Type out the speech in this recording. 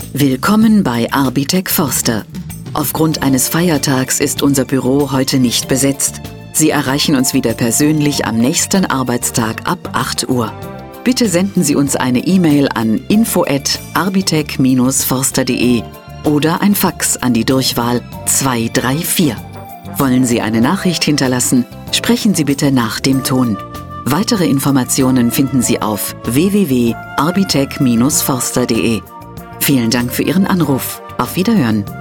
Willkommen bei Arbitec Forster. Aufgrund eines Feiertags ist unser Büro heute nicht besetzt. Sie erreichen uns wieder persönlich am nächsten Arbeitstag ab 8 Uhr. Bitte senden Sie uns eine E-Mail an info@arbitec-forster.de oder ein Fax an die Durchwahl 234. Wollen Sie eine Nachricht hinterlassen, sprechen Sie bitte nach dem Ton. Weitere Informationen finden Sie auf www.arbitec-forster.de. Vielen Dank für Ihren Anruf. Auf Wiederhören.